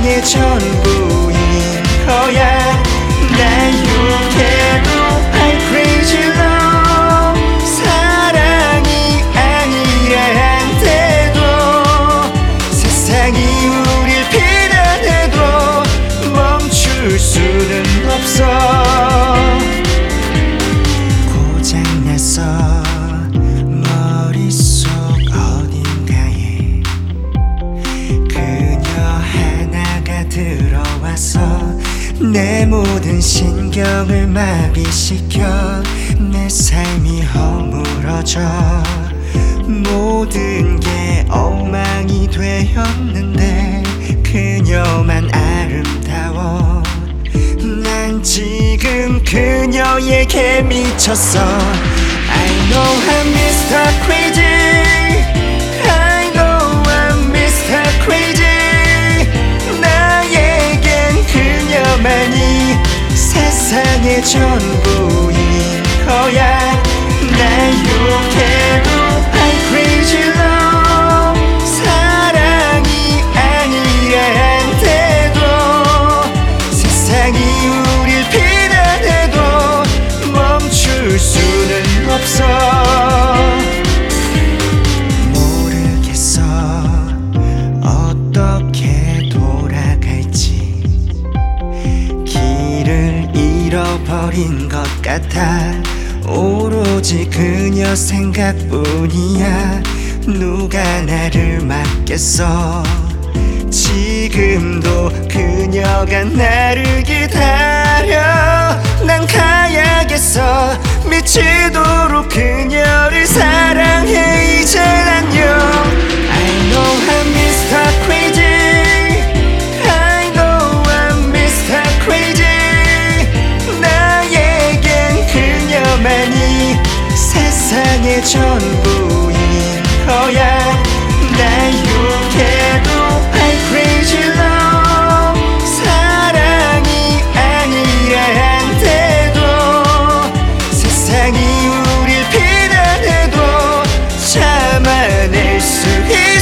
세상의 전부인 거야. 날 욕해도 I'm crazy love. 사랑이 아니라 한데도 세상이 우릴 비난해도 멈출 수는 없어. 고장나서 머릿속 어딘가에 그녀 하나가 들어와서 내 모든 신경을 마비시켜 내 삶이 허물어져. 모든 게 엉망이 되었는데 그녀만 아름다워. 난 지금 그녀에게 미쳤어. I know I'm Mr. Crazy. I know I'm Mr. Crazy. 나에겐 그녀만이 세상의 전부인 거야. 날 욕해도 I'm crazy love. 사랑이 아니라 한데도 세상이 우릴 비난해도 멈출 수는 없어. 모르겠어 어떻게 돌아갈지. 길을 잃어버린 것 같아. 오로지 그녀 생각뿐이야. 누가 나를 막겠어. 지금도 그녀가 나를 기다려. 난 가야겠어. 미치도록 그녀를 사랑해. 이젠 안녕. I know I'm Mr. Crazy. I know I'm Mr. Crazy. 나에겐 그녀만이 세상의 전부인 거야. 날 욕해도 I'm crazy love. 사랑이 아니라 한데도 세상이 우릴 비난해도 참아낼 수 있어.